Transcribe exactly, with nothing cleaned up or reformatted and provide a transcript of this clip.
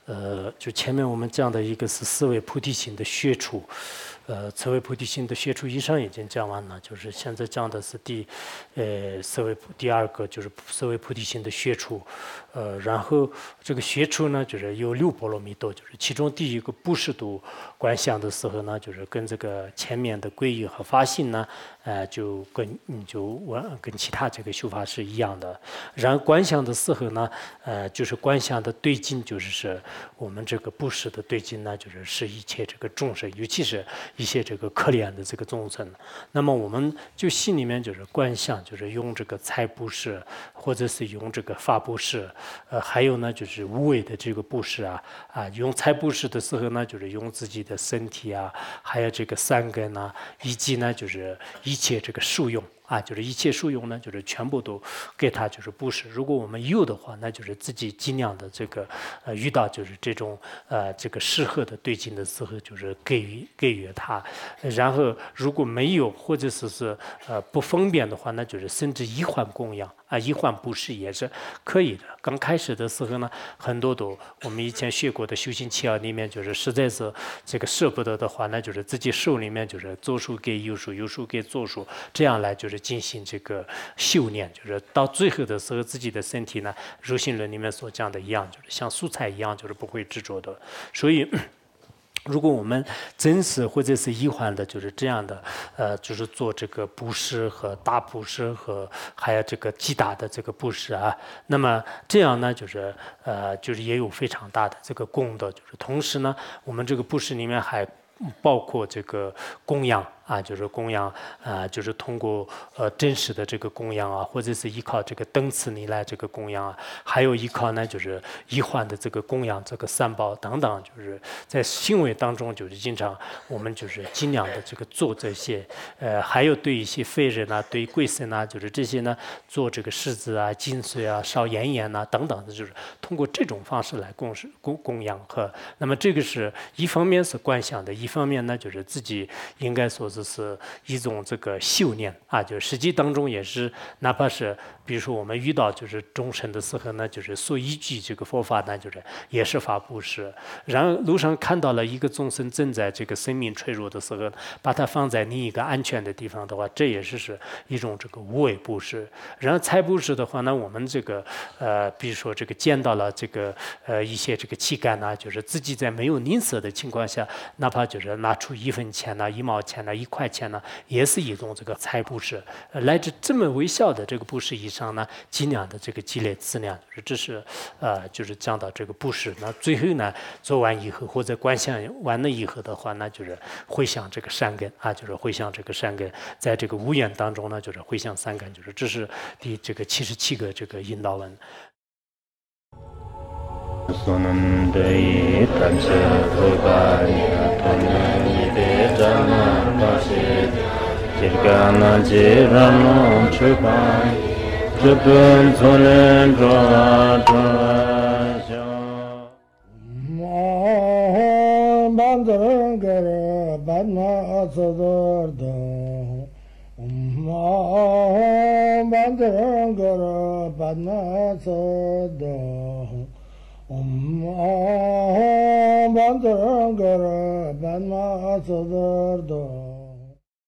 呃，就前面我们讲的一个是四维菩提心的学处，呃，四维菩提心的学处以上已经讲完了，就是现在讲的是第，呃，四维第二个就是四维菩提心的学处，呃，然后这个学处呢，就是有六波罗蜜多，就是其中第一个布施度观想的时候呢，就是跟这个前面的皈依和发心呢，呃，就跟嗯就我跟其他这个修法是一样的。然后观想的时候呢，呃，就是观想的对境，就是是我们这个布施的对境呢，就是是一切这个众生，尤其是一些这个可怜的这个众生。那么我们就心里面就是观想，就是用这个财布施，或者是用这个法布施，呃，还有呢就是无为的这个布施啊，啊，用财布施的时候呢，就是用自己的身体啊，还有这个三根啊，以及呢就是一切这个受用。啊，就是一切受用呢，就是全部都给他就是布施。如果我们有的话，那就是自己尽量的这个呃遇到就是这种呃这个适合的对境的时候，就是给予给予他。然后如果没有或者是是呃不方便的话，那就是甚至一换供养啊，一换布施也是可以的。刚开始的时候呢，很多都我们以前学过的修行契要里面，就是实在是这个舍不得的话，那就是自己手里面就是左手给右手，右手给左手，这样来就是进行这个修炼，就是到最后的时候，自己的身体呢，如心论里面所讲的一样，就是像蔬菜一样，就是不会执着的。所以，如果我们真实或者是一环的，就是这样的，呃，就是做这个布施和大布施和还有这个极大的这个布施啊，那么这样呢，就是呃，就是也有非常大的这个功德，就是同时呢，我们这个布施里面还包括这个供养。啊，就是供养，啊，就是通过呃真实的这个供养啊，或者是依靠这个等次你来这个供养啊，还有依靠呢就是一环的这个供养，这个三宝等等，就是在行为当中就是经常我们就是尽量的这个做这些，呃，还有对一些废人啊，对贵僧啊，就是这些呢做这个柿子啊、金水啊、烧盐盐啊等等的，就是通过这种方式来供供供养和，那么这个是一方面是观想的，一方面呢就是自己应该说是。是一种这个修炼啊，就实际当中也是，哪怕是比如说我们遇到就是众生的时候呢，就是所依据这个佛法呢，就是也是法布施。然后路上看到了一个众生正在这个生命脆弱的时候，把它放在另一个安全的地方的话，这也是是一种这个无为布施。然后财布施的话呢，我们这个呃，比如说这个见到了这个呃一些这个乞丐呢，就是自己在没有吝啬的情况下，哪怕就是拿出一分钱呐、一毛钱呐、一块钱呢，也是一种这个财布施。呃，来自这么微小的这个布施以上呢，尽量的这个积累资粮，这是呃，就是讲到这个布施。那最后呢，做完以后或者观想完了以后的话，那就是回向这个善根啊，就是回向这个善根，在这个无缘当中呢，就是回向善根，就是这是第这个七十七个这个引导文。 Kirgana jirano chupai, chupun zonen droa droa Ma bandar gara badna asadarda. Ma bandar gara badna asadarda. Ma bandar gara badna asadarda.